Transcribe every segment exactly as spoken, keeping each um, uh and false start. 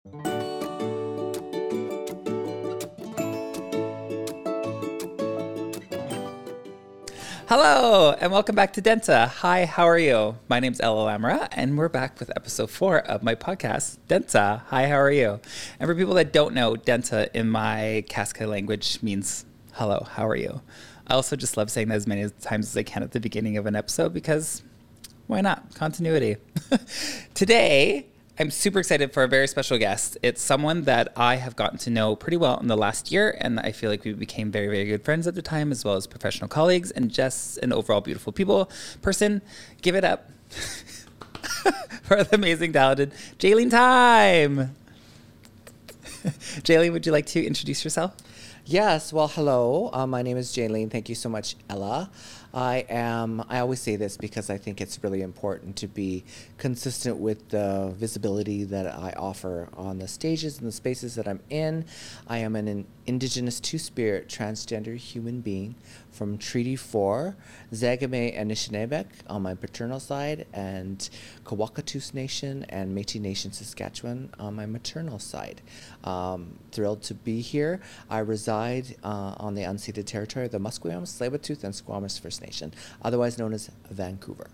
Hello, and welcome back to Denta. Hi, how are you? My name's Ella Lamara, and we're back with episode four of my podcast, Denta. Hi, how are you? And for people that don't know, Denta in my Casca language means hello, how are you? I also just love saying that as many times as I can at the beginning of an episode because why not? Continuity. Today, I'm super excited for a very special guest. It's someone that I have gotten to know pretty well in the last year, and I feel like we became very, very good friends at the time, as well as professional colleagues, and just an overall beautiful people person. Give it up for the amazing, talented Jaylene Time. Jaylene, would you like to introduce yourself? Yes. Well, hello. Uh, my name is Jaylene. Thank you so much, Ella. I am, I always say this because I think it's really important to be consistent with the visibility that I offer on the stages and the spaces that I'm in. I am an Indigenous Two-Spirit transgender human being from Treaty four, Zagame and Anishinaabe on my paternal side, and Kawakatus Nation and Métis Nation Saskatchewan on my maternal side. Um, thrilled to be here. I reside uh, on the unceded territory of the Musqueam, Tsleil-Waututh, and Squamish First Nation, otherwise known as Vancouver.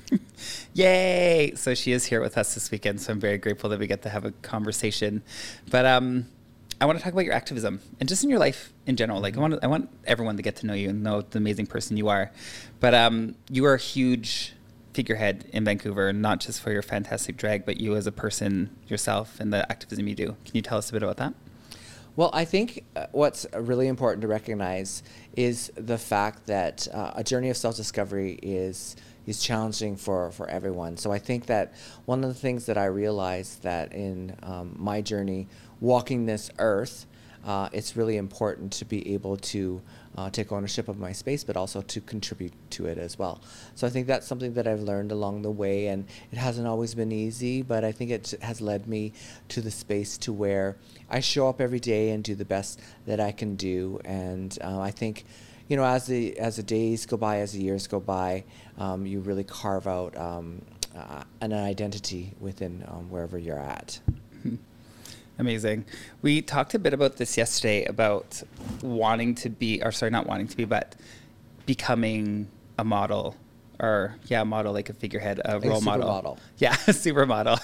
Yay! So she is here with us this weekend, so I'm very grateful that we get to have a conversation. But um, I want to talk about your activism and just in your life in general. Like I want, I want everyone to get to know you and know the amazing person you are. But um, you are a huge figurehead in Vancouver, not just for your fantastic drag, but you as a person yourself and the activism you do. Can you tell us a bit about that? Well, I think uh, what's really important to recognize is the fact that uh, a journey of self-discovery is is challenging for, for everyone. So I think that one of the things that I realized that in um, my journey walking this earth, uh, it's really important to be able to uh, take ownership of my space, but also to contribute to it as well. So I think that's something that I've learned along the way, and it hasn't always been easy, but I think it has led me to the space to where I show up every day and do the best that I can do. And uh, I think, you know, as the as the days go by, as the years go by, um, you really carve out um, uh, an identity within um, wherever you're at. Amazing. We talked a bit about this yesterday about wanting to be, or sorry, not wanting to be, but becoming a model, or yeah, a model, like a figurehead, a like role a model. model. Yeah, a supermodel.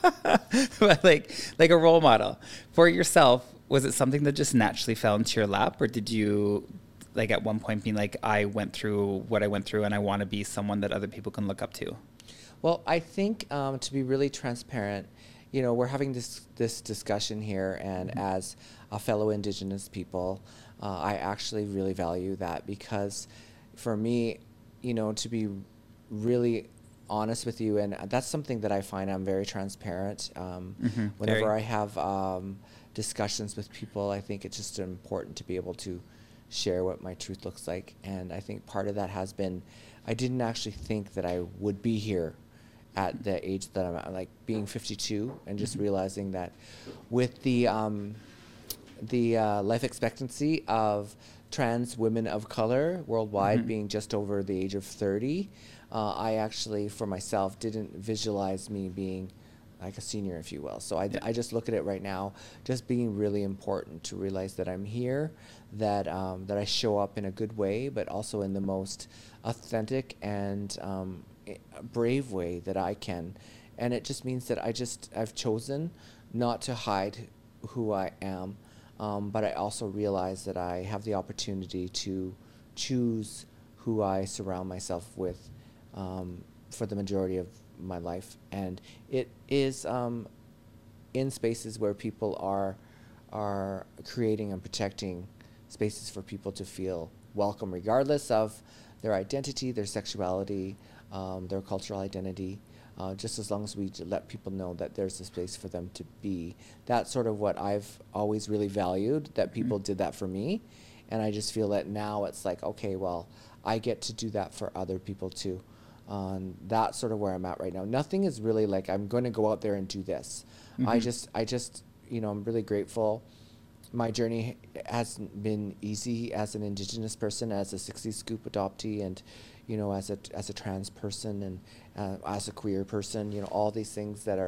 But like, like a role model for yourself. Was it something that just naturally fell into your lap, or did you, like, at one point being like, I went through what I went through, and I want to be someone that other people can look up to? Well, I think um, to be really transparent, you know, we're having this this discussion here, and mm-hmm. as a fellow Indigenous people, uh, I actually really value that, because for me, you know, to be really honest with you, and that's something that I find I'm very transparent. Um, mm-hmm. Whenever very. I have um, discussions with people, I think it's just important to be able to share what my truth looks like. And I think part of that has been, I didn't actually think that I would be here at the age that I'm at, like being fifty-two, and just mm-hmm. realizing that with the um, the uh, life expectancy of trans women of color worldwide mm-hmm. being just over the age of thirty, uh, I actually, for myself, didn't visualize me being like a senior, if you will. So I, yeah. I just look at it right now, just being really important to realize that I'm here, that um, that I show up in a good way, but also in the most authentic and um, brave way that I can. And it just means that I just, I've chosen not to hide who I am, um, but I also realize that I have the opportunity to choose who I surround myself with um, for the majority of my life. And it is um, in spaces where people are are creating and protecting spaces for people to feel welcome, regardless of their identity, their sexuality, um, their cultural identity, uh, just as long as we let people know that there's a space for them to be. That's sort of what I've always really valued, that people mm-hmm. did that for me. And I just feel that now it's like, okay, well, I get to do that for other people too. Um, that's sort of where I'm at right now. Nothing is really like, I'm going to go out there and do this. Mm-hmm. I just, I just, you know, I'm really grateful. My journey hasn't been easy as an Indigenous person, as a sixties scoop adoptee, and, you know, as a as a trans person, and uh, as a queer person. You know, all these things that are,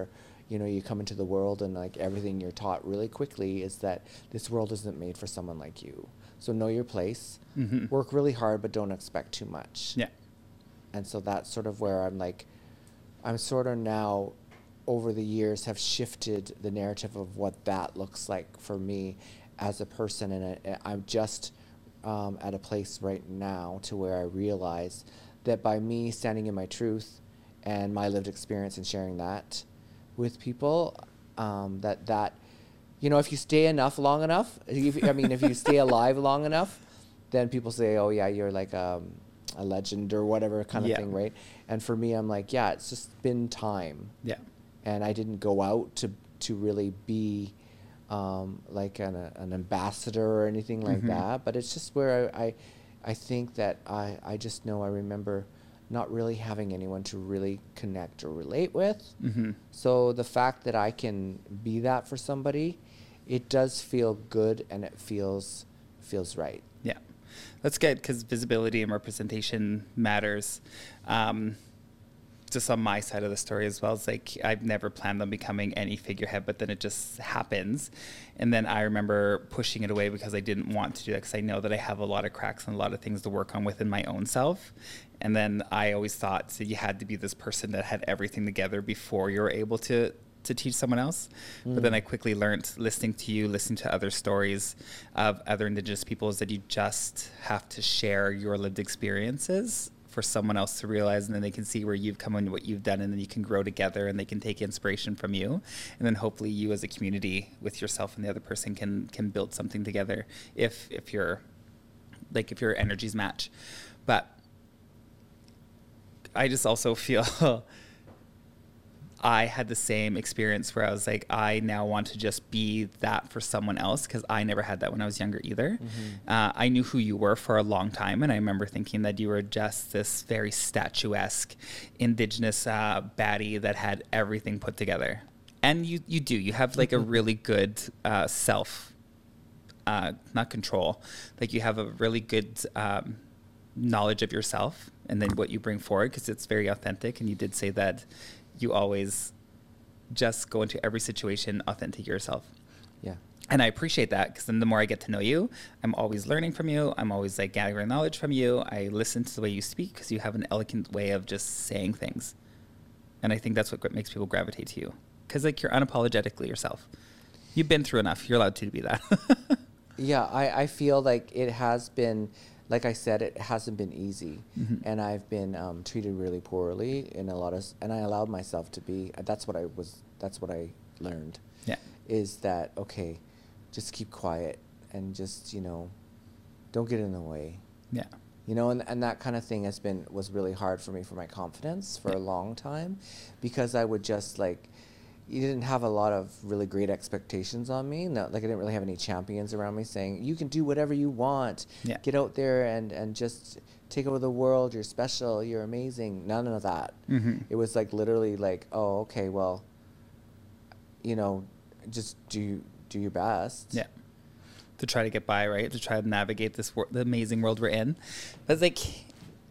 you know, you come into the world and like everything you're taught really quickly is that this world isn't made for someone like you. So know your place, Mm-hmm. work really hard, but don't expect too much. Yeah. And so that's sort of where I'm like, I'm sort of now over the years have shifted the narrative of what that looks like for me as a person. And I, I'm just um, at a place right now to where I realize that by me standing in my truth and my lived experience and sharing that with people, um, that that, you know, if you stay enough long enough, if, I mean, if you stay alive long enough, then people say, oh yeah, you're like um, a legend or whatever kind of Yeah. thing, right? And for me, I'm like, yeah, it's just been time. Yeah. And I didn't go out to to really be um, like an, a, an ambassador or anything like Mm-hmm. that. But it's just where I, I, I think that I, I just know I remember not really having anyone to really connect or relate with. Mm-hmm. So the fact that I can be that for somebody, it does feel good and it feels feels right. Yeah, that's good because visibility and representation matters. Um, just on my side of the story as well, it's like I've never planned on becoming any figurehead, but then it just happens. And then I remember pushing it away because I didn't want to do that because I know that I have a lot of cracks and a lot of things to work on within my own self. And then I always thought that you had to be this person that had everything together before you were able to to teach someone else. Mm. But then I quickly learned, listening to you, listening to other stories of other Indigenous peoples, that you just have to share your lived experiences for someone else to realize, and then they can see where you've come and what you've done, and then you can grow together and they can take inspiration from you. And then hopefully you as a community with yourself and the other person can can build something together if if you're like if your energies match. But I just also feel I had the same experience where I was like, I now want to just be that for someone else, because I never had that when I was younger either. Mm-hmm. Uh, I knew who you were for a long time, and I remember thinking that you were just this very statuesque Indigenous uh, baddie that had everything put together. And you, you do. You have like a really good uh, self, uh, not control. Like you have a really good um, knowledge of yourself and then what you bring forward, because it's very authentic. And you did say that you always just go into every situation authentic yourself. Yeah. And I appreciate that, because then the more I get to know you, I'm always learning from you. I'm always like gathering knowledge from you. I listen to the way you speak because you have an elegant way of just saying things. And I think that's what makes people gravitate to you, because like you're unapologetically yourself. You've been through enough. You're allowed to be that. Yeah, I, I feel like it has been, like I said, it hasn't been easy. Mm-hmm. And I've been um, treated really poorly in a lot of, and I allowed myself to be, that's what I was, that's what I learned. Yeah. Is that, okay, just keep quiet and just, you know, don't get in the way. Yeah. You know, and, and that kind of thing has been, was really hard for me for my confidence for yeah. a long time, because I would just like, you didn't have a lot of really great expectations on me. No, like I didn't really have any champions around me saying, you can do whatever you want. Yeah. Get out there and, and just take over the world. You're special. You're amazing. None of that. Mm-hmm. It was like literally like, oh, okay, well, you know, just do do your best. Yeah. To try to get by, right? To try to navigate this wor- the amazing world we're in. But it's like,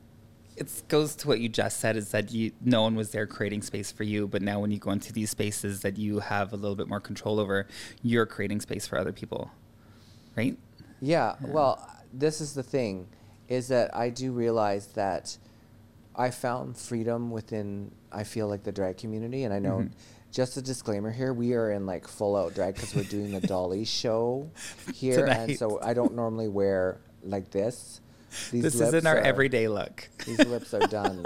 it goes to what you just said, is that you no one was there creating space for you, but now when you go into these spaces that you have a little bit more control over, you're creating space for other people, right? Yeah, yeah. Well, this is the thing, is that I do realize that I found freedom within, I feel like, the drag community, and I know, mm-hmm. just a disclaimer here, we are in like full out drag because we're doing the Dolly show here, Tonight. And so I don't normally wear like this. These this isn't our are, everyday look. These lips are done.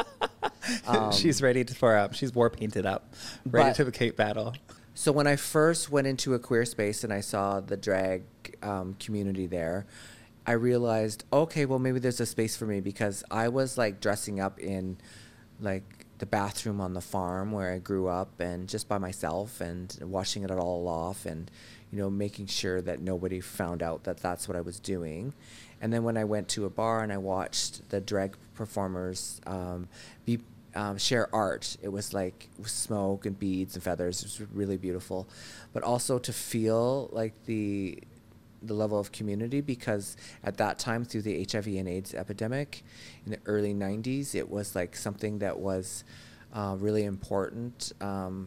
um, she's ready to pour up. She's war painted up, ready to the Cape battle. So when I first went into a queer space and I saw the drag um, community there, I realized, okay, well, maybe there's a space for me, because I was like dressing up in like the bathroom on the farm where I grew up, and just by myself, and washing it all off, and, you know, making sure that nobody found out that that's what I was doing. And then when I went to a bar and I watched the drag performers um, be um, share art, it was like smoke and beads and feathers. It was really beautiful. But also to feel like the the level of community, because at that time, through the H I V and AIDS epidemic in the early nineties, it was like something that was uh, really important um,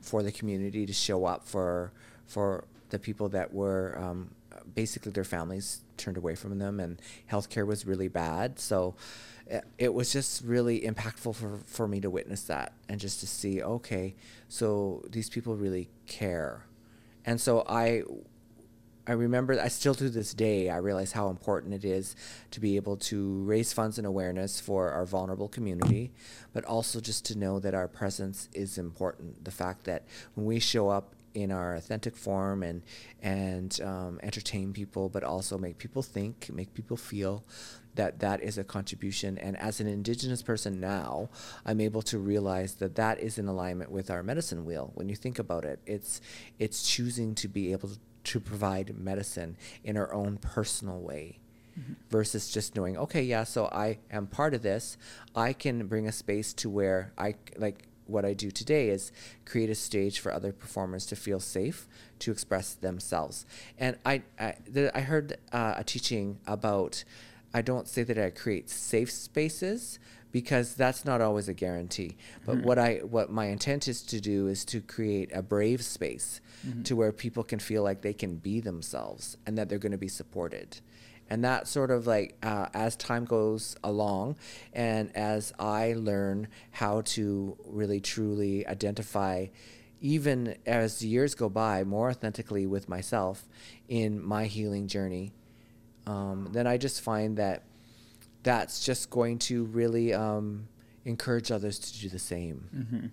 for the community to show up for for the people that were um, basically their families turned away from them, and healthcare was really bad. So it, it was just really impactful for, for me to witness that, and just to see, okay, so these people really care. And so I I remember, I still to this day, I realize how important it is to be able to raise funds and awareness for our vulnerable community, but also just to know that our presence is important. The fact that when we show up in our authentic form and and um, entertain people, but also make people think, make people feel, that that is a contribution. And as an Indigenous person now, I'm able to realize that that is in alignment with our medicine wheel. When you think about it, it's it's choosing to be able to to provide medicine in our own personal way, mm-hmm. versus just knowing, okay, yeah, so I am part of this. I can bring a space to where I, like what I do today is create a stage for other performers to feel safe to express themselves. And I, I, the, I heard uh, a teaching about, I don't say that I create safe spaces, because that's not always a guarantee. But mm-hmm. what I what my intent is to do is to create a brave space, mm-hmm. to where people can feel like they can be themselves and that they're going to be supported. And that sort of like, uh, as time goes along and as I learn how to really truly identify, even as the years go by, more authentically with myself in my healing journey, um, then I just find that that's just going to really um, encourage others to do the same. Mm-hmm.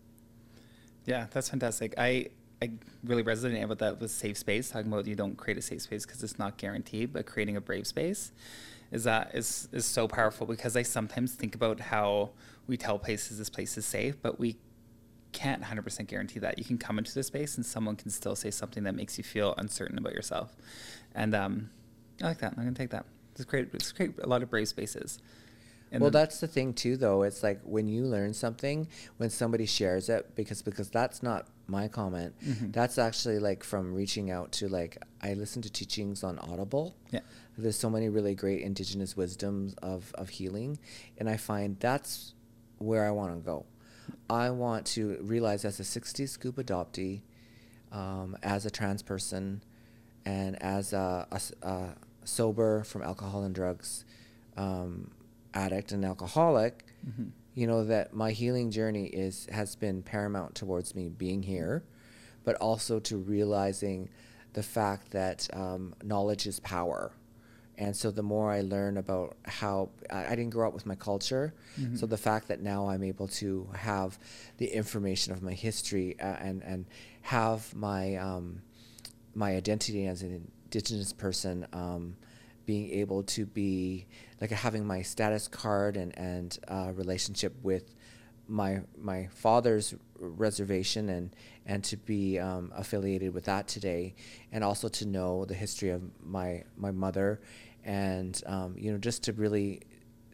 Yeah, that's fantastic. I I really resonate with that, with safe space, talking about you don't create a safe space because it's not guaranteed, but creating a brave space is that is is so powerful, because I sometimes think about how we tell places this place is safe, but we can't one hundred percent guarantee that. You can come into the space and someone can still say something that makes you feel uncertain about yourself. And um, I like that. I'm going to take that. It's great. It's great. A lot of brave spaces. And well, then, that's the thing too, though. It's like when you learn something, when somebody shares it, because because that's not my comment. Mm-hmm. That's actually like from reaching out to, like, I listen to teachings on Audible. Yeah. There's so many really great Indigenous wisdoms of, of healing. And I find that's where I want to go. I want to realize, as a sixties scoop adoptee, um, as a trans person, and as a, a, a sober from alcohol and drugs um, addict and alcoholic, mm-hmm. you know, that my healing journey is has been paramount towards me being here, but also to realizing the fact that um, knowledge is power. And so the more I learn about how, I, I didn't grow up with my culture, mm-hmm. so the fact that now I'm able to have the information of my history uh, and, and have my, um, my identity as an Indigenous person, um, being able to be, like, having my status card and, and uh, relationship with my my father's reservation, and, and to be um, affiliated with that today, and also to know the history of my, my mother, and um, you know, just to really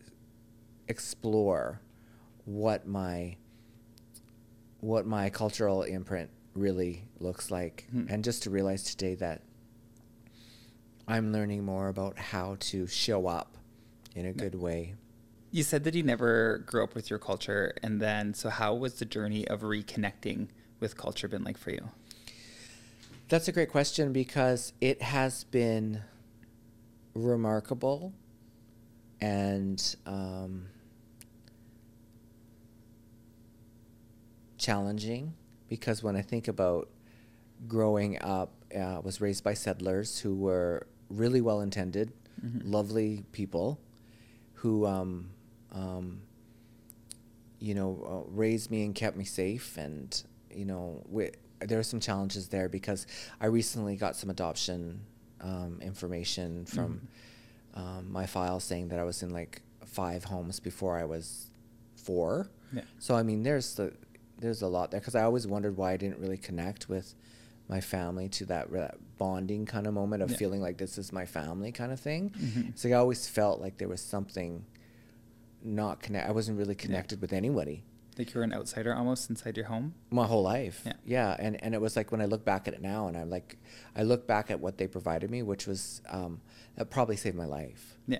explore what my what my cultural imprint really looks like, mm-hmm. and just to realize today that I'm learning more about how to show up in a good way. You said that you never grew up with your culture, and then, so how was the journey of reconnecting with culture been like for you? That's a great question, because it has been remarkable and um, challenging, because when I think about growing up, I uh, was raised by settlers who were really well-intended, mm-hmm. lovely people who, um, um, you know, uh, raised me and kept me safe. And, you know, we, there are some challenges there, because I recently got some adoption um, information from mm-hmm. um, my file saying that I was in like five homes before I was four. Yeah. So, I mean, there's the, there's a lot there, because I always wondered why I didn't really connect with my family to that, that bonding kind of moment of yeah. feeling like this is my family kind of thing. Mm-hmm. So I always felt like there was something not connect. I wasn't really connected yeah. with anybody. Like you were an outsider almost inside your home? My whole life. Yeah. Yeah. And, and it was like when I look back at it now, and I'm like, I look back at what they provided me, which was, um, that probably saved my life. Yeah.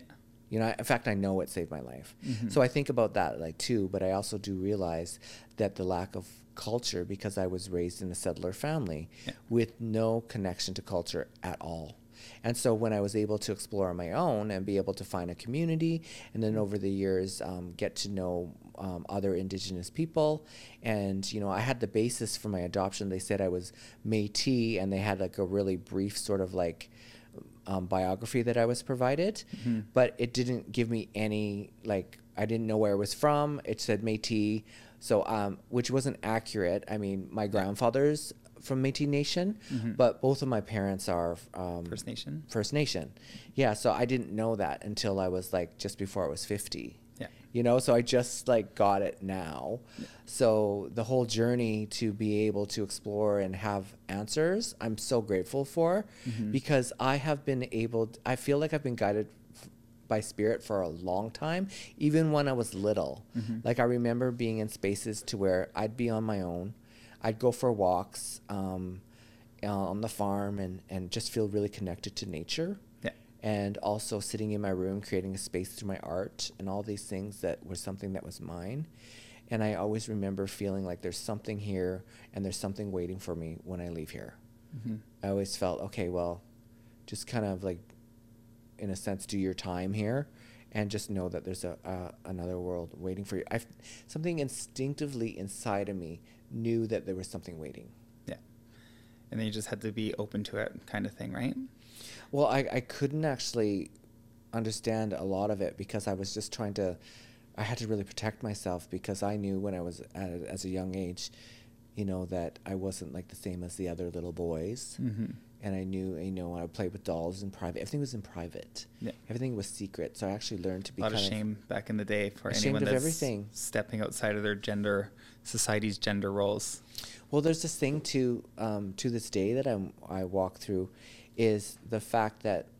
You know, in fact, I know it saved my life. Mm-hmm. So I think about that like too, but I also do realize that the lack of culture, because I was raised in a settler family yeah. with no connection to culture at all. And so when I was able to explore on my own and be able to find a community, and then over the years um, get to know um, other Indigenous people, and you know, I had the basis for my adoption. They said I was Métis, and they had like a really brief sort of like um, biography that I was provided, mm-hmm. but it didn't give me any, like, I didn't know where I was from. It said Métis, so um, which wasn't accurate. I mean, my grandfather's from Métis Nation, mm-hmm. but both of my parents are um, First Nation. First Nation, yeah. So I didn't know that until I was like just before I was fifty. Yeah. You know, so I just like got it now. Yeah. So the whole journey to be able to explore and have answers, I'm so grateful for, mm-hmm. because I have been able. To, I feel like I've been guided f- by spirit for a long time, even when I was little. Mm-hmm. Like I remember being in spaces to where I'd be on my own. I'd go for walks um, uh, on the farm and, and just feel really connected to nature. Yeah. And also sitting in my room, creating a space through my art and all these things that was something that was mine. And I always remember feeling like there's something here and there's something waiting for me when I leave here. Mm-hmm. I always felt, okay, well, just kind of like, in a sense, do your time here and just know that there's a uh, another world waiting for you. I've, something instinctively inside of me knew that there was something waiting. Yeah. And then you just had to be open to it, kind of thing, right? Well, I, I couldn't actually understand a lot of it because I was just trying to, I had to really protect myself because I knew when I was at, as a young age, you know, that I wasn't like the same as the other little boys. Mm-hmm. And I knew, you know, I would play with dolls in private. Everything was in private. Yeah. Everything was secret. So I actually learned to be a lot kind of shame of back in the day for ashamed anyone of that's everything. Stepping outside of their gender, society's gender roles. Well, there's this thing to um, to this day that I'm, I walk through, is the fact that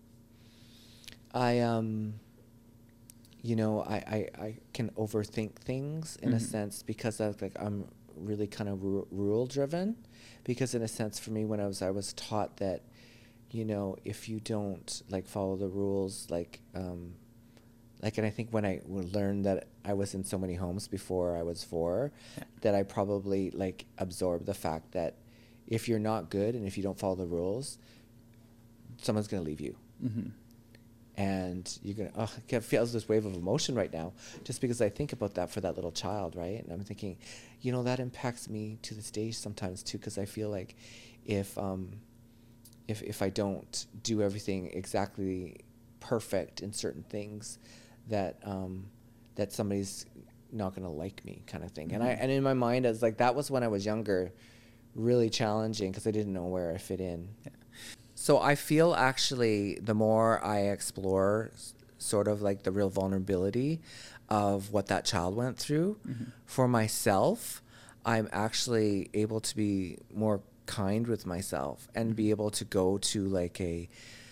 I um, you know, I, I, I can overthink things in mm-hmm. a sense because of, like I'm really kind of ru- rule driven. Because in a sense, for me, when I was I was taught that, you know, if you don't like follow the rules, like, um, like, and I think when I learned that I was in so many homes before I was four, yeah. that I probably like absorbed the fact that if you're not good and if you don't follow the rules, someone's gonna leave you, mm-hmm. and you're gonna. Oh, I feel this wave of emotion right now, just because I think about that for that little child, right? And I'm thinking, you know, that impacts me to this day sometimes too, because I feel like if um, if if I don't do everything exactly perfect in certain things, that um, that somebody's not gonna like me, kind of thing. Mm-hmm. And I and in my mind, I was like, that was when I was younger, really challenging because I didn't know where I fit in. Yeah. So I feel actually the more I explore s- sort of like the real vulnerability of what that child went through, mm-hmm. for myself, I'm actually able to be more kind with myself and mm-hmm. be able to go to like a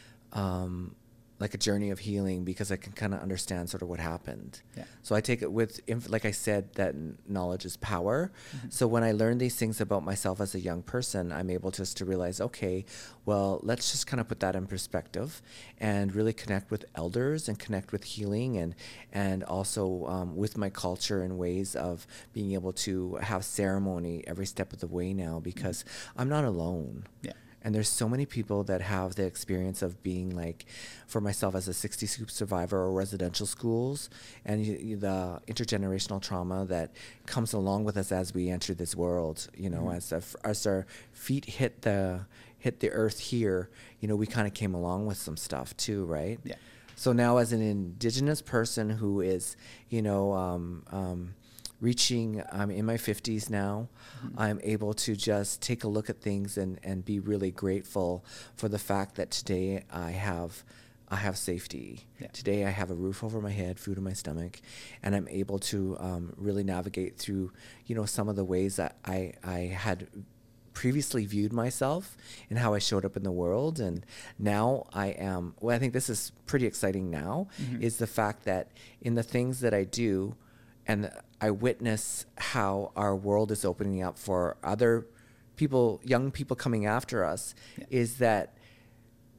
um, like a journey of healing because I can kind of understand sort of what happened. Yeah. So I take it with, inf- like I said, that n- knowledge is power. Mm-hmm. So when I learn these things about myself as a young person, I'm able just to realize, okay, well, let's just kind of put that in perspective and really connect with elders and connect with healing and, and also um, with my culture in ways of being able to have ceremony every step of the way now because mm-hmm. I'm not alone. Yeah. And there's so many people that have the experience of being like, for myself as a sixty scoop survivor or residential schools and you, you, the intergenerational trauma that comes along with us as we enter this world, you know, mm-hmm. as, a, as our feet hit the hit the earth here, you know, we kind of came along with some stuff too, right? Yeah. So now as an Indigenous person who is, you know, um, um, reaching, I'm in my fifties now, mm-hmm. I'm able to just take a look at things and, and be really grateful for the fact that today I have I have safety. Yeah. Today I have a roof over my head, food in my stomach, and I'm able to um, really navigate through, you know, some of the ways that I, I had previously viewed myself and how I showed up in the world. And now I am, well, I think this is pretty exciting now, mm-hmm. is the fact that in the things that I do, and I witness how our world is opening up for other people, young people coming after us, yeah. is that,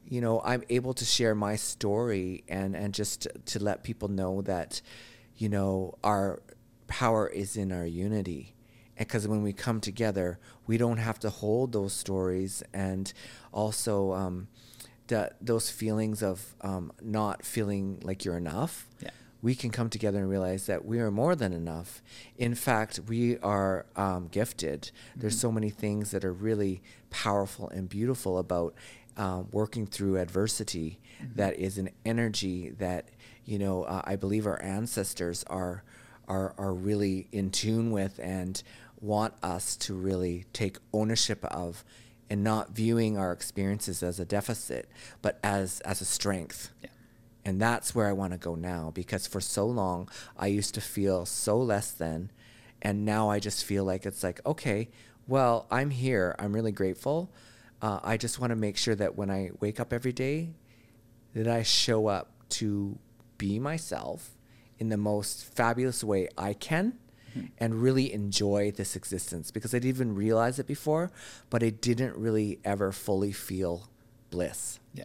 you know, I'm able to share my story and, and just to, to let people know that, you know, our power is in our unity. Because when we come together, we don't have to hold those stories and also um, the, those feelings of um, not feeling like you're enough. Yeah. We can come together and realize that we are more than enough. In fact, we are um, gifted. Mm-hmm. There's so many things that are really powerful and beautiful about um, working through adversity. Mm-hmm. That is an energy that, you know, uh, I believe our ancestors are, are, are really in tune with and want us to really take ownership of, and not viewing our experiences as a deficit, but as, as a strength. Yeah. And that's where I want to go now, because for so long I used to feel so less than, and now I just feel like it's like, okay, well, I'm here. I'm really grateful. Uh, I just want to make sure that when I wake up every day, that I show up to be myself in the most fabulous way I can, mm-hmm. and really enjoy this existence, because I didn't even realize it before, but I didn't really ever fully feel bliss. Yeah.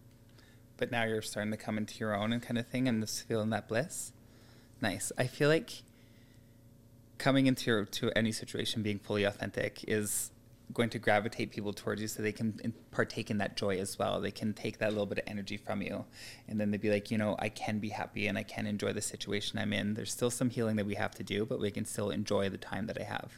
But now you're starting to come into your own and kind of thing and just feeling that bliss. Nice. I feel like coming into your, to any situation being fully authentic is going to gravitate people towards you so they can in, partake in that joy as well. They can take that little bit of energy from you. And then they'd be like, you know, I can be happy and I can enjoy the situation I'm in. There's still some healing that we have to do, but we can still enjoy the time that I have.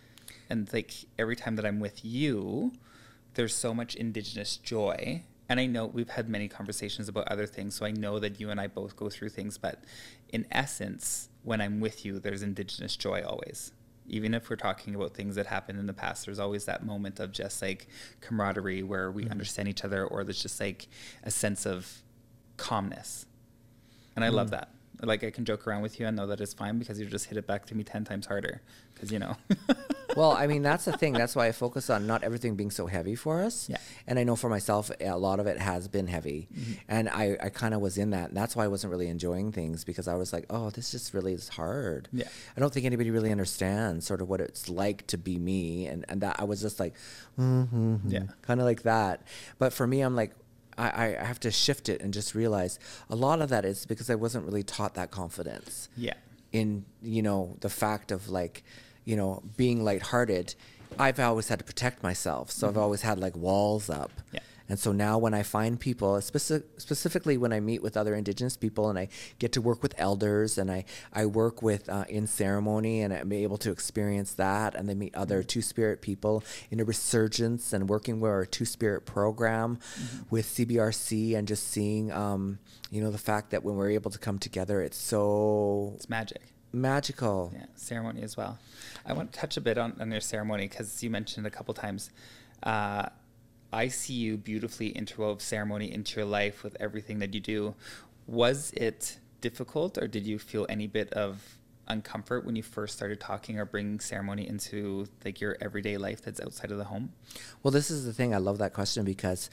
And like every time that I'm with you, there's so much Indigenous joy. And I know we've had many conversations about other things, so I know that you and I both go through things, but in essence, when I'm with you, there's Indigenous joy always. Even if we're talking about things that happened in the past, there's always that moment of just like camaraderie where we mm-hmm. understand each other, or there's just like a sense of calmness. And I mm. love that. Like I can joke around with you and know that it's fine because you just hit it back to me ten times harder because, you know. Well, I mean, that's the thing. That's why I focus on not everything being so heavy for us. Yeah. And I know for myself, a lot of it has been heavy. Mm-hmm. And I, I kind of was in that. And that's why I wasn't really enjoying things, because I was like, oh, this just really is hard. Yeah. I don't think anybody really understands sort of what it's like to be me. And, and that I was just like, mm-hmm, yeah, kind of like that. But for me, I'm like, I, I have to shift it and just realize a lot of that is because I wasn't really taught that confidence. Yeah. In, you know, the fact of like, you know, being lighthearted. I've always had to protect myself. So mm-hmm. I've always had like walls up. Yeah. And so now when I find people, speci- specifically when I meet with other Indigenous people and I get to work with elders and I, I work with uh, in ceremony and I'm able to experience that, and then meet other Two-Spirit people in a resurgence and working with our Two-Spirit program mm-hmm. with C B R C, and just seeing, um, you know, the fact that when we're able to come together, it's so... It's magic. Magical. Yeah, ceremony as well. I want to touch a bit on, on your ceremony because you mentioned a couple times. Uh, I see you beautifully interwove ceremony into your life with everything that you do. Was it difficult, or did you feel any bit of uncomfort when you first started talking or bringing ceremony into like your everyday life that's outside of the home? Well, this is the thing. I love that question because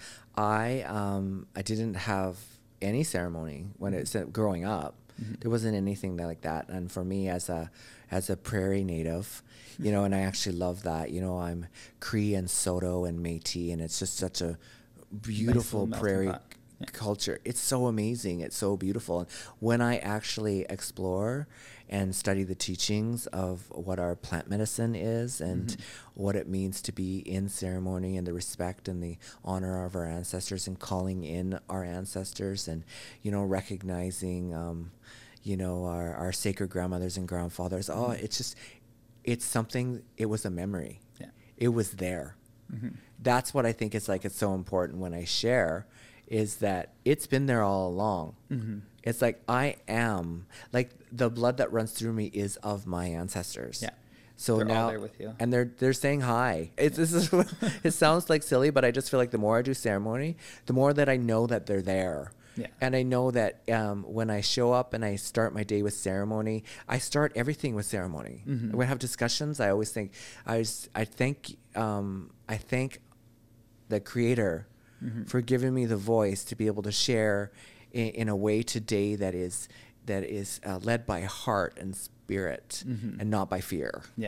I um, I didn't have any ceremony when it's growing up. Mm-hmm. There wasn't anything like that. And for me as a as a prairie native, you know, and I actually love that, you know, I'm Cree and Saulteaux and Métis, and it's just such a beautiful nice prairie yeah. culture. It's so amazing. It's so beautiful. And when I actually explore and study the teachings of what our plant medicine is and mm-hmm. what it means to be in ceremony and the respect and the honor of our ancestors and calling in our ancestors and, you know, recognizing, um, you know, our, our sacred grandmothers and grandfathers. Mm-hmm. Oh, it's just, it's something, it was a memory. Yeah. It was there. Mm-hmm. That's what I think is like, it's so important when I share, is that it's been there all along. Mm-hmm. It's like, I am, like the blood that runs through me is of my ancestors. Yeah. So they're now, all there with you. And they're they're saying hi. It's this is it sounds like silly, but I just feel like the more I do ceremony, the more that I know that they're there. Yeah. And I know that um, when I show up and I start my day with ceremony, I start everything with ceremony. Mm-hmm. When I have discussions, I always think, I was, I thank um, I thank the Creator mm-hmm. for giving me the voice to be able to share in, in a way today that is that is uh, led by heart and spirit mm-hmm. and not by fear. Yeah.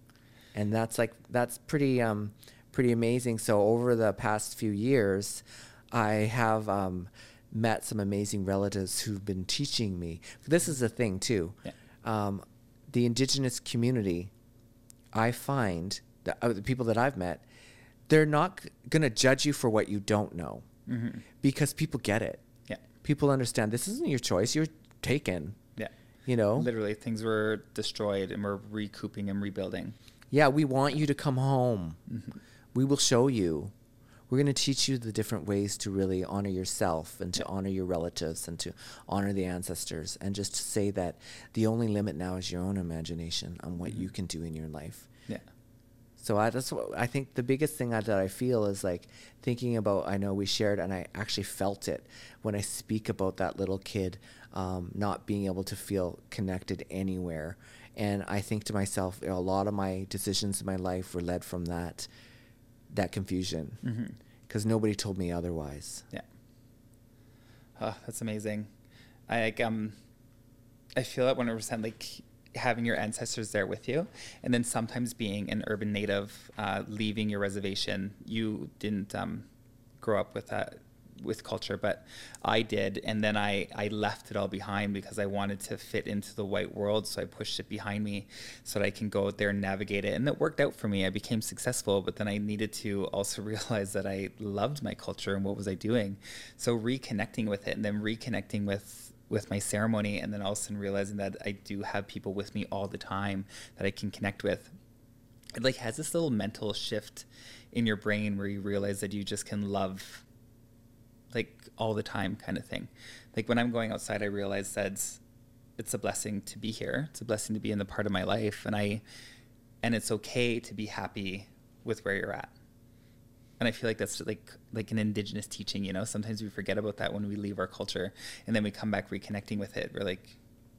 And that's like that's pretty um, pretty amazing. So over the past few years, I have um, met some amazing relatives who've been teaching me. This is the thing too. Yeah. Um, the Indigenous community, I find that uh, the people that I've met, they're not g- going to judge you for what you don't know, Mm-hmm. because people get it. Yeah. People understand this isn't your choice. You're taken. Yeah. You know? Literally, things were destroyed and we're recouping and rebuilding. Yeah, we want you to come home. Mm-hmm. We will show you. We're going to teach you the different ways to really honor yourself and to honor your relatives and to honor the ancestors, and just to say that the only limit now is your own imagination on what Mm-hmm. you can do in your life. Yeah. So I, that's what I think the biggest thing that I feel is like thinking about, I know we shared and I actually felt it when I speak about that little kid um, not being able to feel connected anywhere. And I think to myself, you know, a lot of my decisions in my life were led from that, that confusion, because nobody told me otherwise. Yeah. Oh, that's amazing. I like um I feel that one hundred percent, like having your ancestors there with you, and then sometimes being an urban native, uh, leaving your reservation. You didn't um, grow up with that with culture, but I did, and then I, I left it all behind because I wanted to fit into the white world, so I pushed it behind me so that I can go out there and navigate it, and it worked out for me. I became successful, but then I needed to also realize that I loved my culture and what was I doing. So reconnecting with it, and then reconnecting with with my ceremony, and then all of a sudden realizing that I do have people with me all the time that I can connect with. It like has this little mental shift in your brain where you realize that you just can love like all the time, kind of thing. Like when I'm going outside, I realize that it's, it's a blessing to be here. It's a blessing to be in the part of my life, and I and it's okay to be happy with where you're at. And I feel like that's like like an Indigenous teaching, you know. Sometimes we forget about that when we leave our culture, and then we come back reconnecting with it. We're like,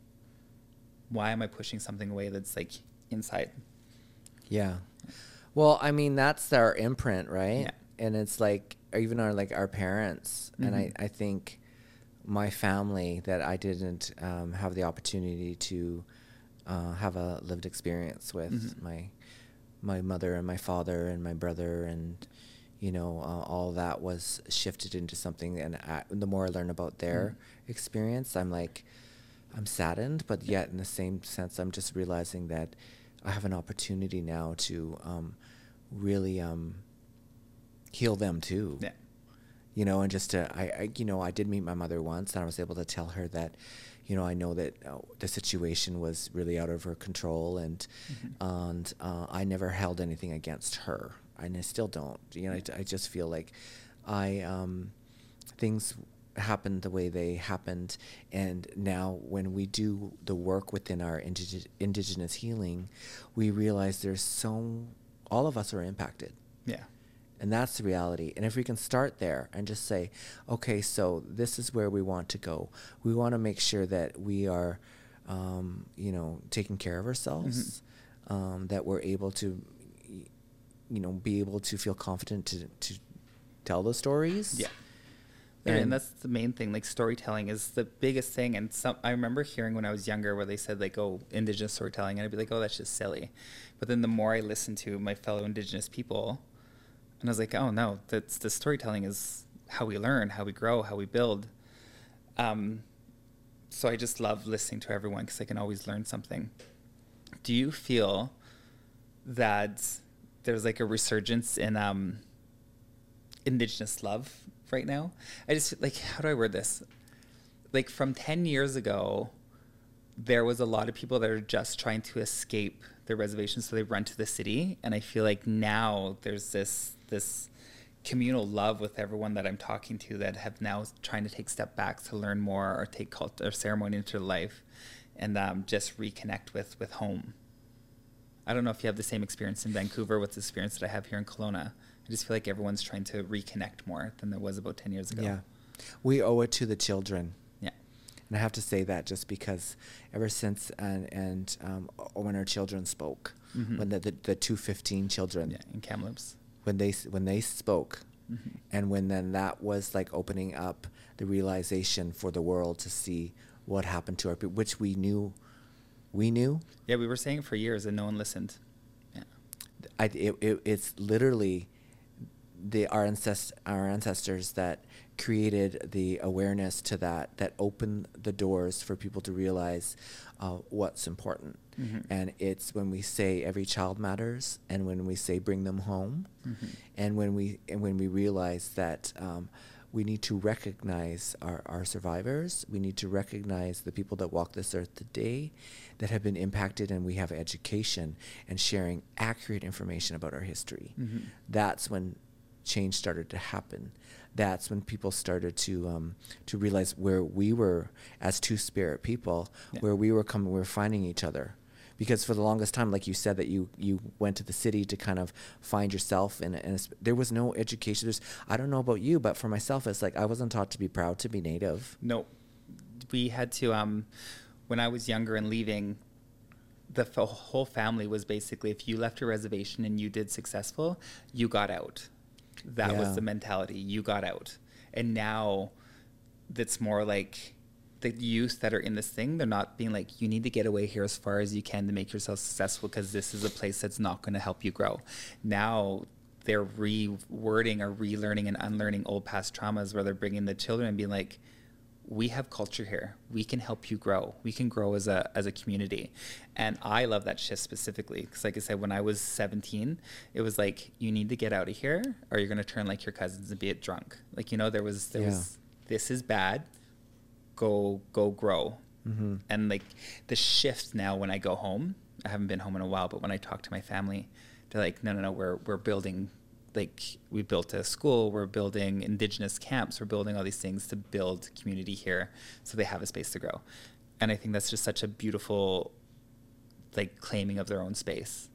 why am I pushing something away that's like inside? Yeah. Well, I mean, that's our imprint, right? Yeah. And it's like, or even our, like our parents. Mm-hmm. And I, I think my family, that I didn't um, have the opportunity to uh, have a lived experience with, mm-hmm. my, my mother and my father and my brother, and, you know, uh, all that was shifted into something. And I, the more I learn about their mm-hmm. experience, I'm like, I'm saddened, but yet in the same sense, I'm just realizing that I have an opportunity now to um, really um, heal them too. Yeah. You know, and just to, I, I, you know, I did meet my mother once, and I was able to tell her that, you know, I know that uh, the situation was really out of her control, and mm-hmm. and uh, I never held anything against her, and I still don't. You know, I, I just feel like I um, things happened the way they happened, and now when we do the work within our indig- indigenous healing, we realize there's so all of us are impacted. Yeah. And that's the reality. And if we can start there and just say, okay, so this is where we want to go. We want to make sure that we are, um, you know, taking care of ourselves, mm-hmm. um, that we're able to, you know, be able to feel confident to, to tell the stories. Yeah. And, and that's the main thing. Like, storytelling is the biggest thing. And some, I remember hearing when I was younger where they said, like, oh, Indigenous storytelling. And I'd be like, oh, that's just silly. But then the more I listened to my fellow Indigenous people, and I was like, oh, no, that's the storytelling is how we learn, how we grow, how we build. Um, so I just love listening to everyone because I can always learn something. Do you feel that there's like a resurgence in um, Indigenous love right now? I just, like, how do I word this? Like, from ten years ago, there was a lot of people that are just trying to escape their reservations, so they run to the city. And I feel like now there's this this communal love with everyone that I'm talking to that have now trying to take step back to learn more or take cult or ceremony into life, and um, just reconnect with with home. I don't know if you have the same experience in Vancouver with the experience that I have here in Kelowna. I just feel like everyone's trying to reconnect more than there was about ten years ago. Yeah. We owe it to the children. Yeah. And I have to say that just because ever since, and, and um, when our children spoke, mm-hmm. when the, the, the two fifteen children. Yeah, in Kamloops. When they, when they spoke, mm-hmm. and when then that was like opening up the realization for the world to see what happened to our people, which we knew, we knew. Yeah, we were saying it for years and no one listened. Yeah. I, it, it, it's literally the our ancest- our ancestors that created the awareness to that, that opened the doors for people to realize uh, what's important. Mm-hmm. And it's when we say every child matters, and when we say bring them home, mm-hmm. and when we and when we realize that um, we need to recognize our, our survivors, we need to recognize the people that walk this earth today that have been impacted, and we have education and sharing accurate information about our history. Mm-hmm. That's when change started to happen. That's when people started to um, to realize where we were as two-spirit people, yeah. where we were coming, we were finding each other. Because for the longest time, like you said, that you, you went to the city to kind of find yourself, and, and there was no education. There's, I don't know about you, but for myself, it's like I wasn't taught to be proud to be Native. No, we had to, um, when I was younger and leaving, the f- whole family was basically, if you left your reservation and you did successful, you got out. That yeah. was the mentality. You got out. And now that's more like the youth that are in this thing, they're not being like, you need to get away here as far as you can to make yourself successful, because this is a place that's not going to help you grow. Now they're rewording or relearning and unlearning old past traumas, where they're bringing the children and being like, we have culture here. We can help you grow. We can grow as a as a community. And I love that shift specifically, because like I said, when I was seventeen, it was like, you need to get out of here or you're going to turn like your cousins and be a drunk. Like, you know, there was, there yeah. was, this is bad. Go, go grow. Mm-hmm. And like the shift now when I go home, I haven't been home in a while, but when I talk to my family, they're like, no, no, no, we're, we're building, like we built a school, we're building Indigenous camps, we're building all these things to build community here so they have a space to grow. And I think that's just such a beautiful, like, claiming of their own space.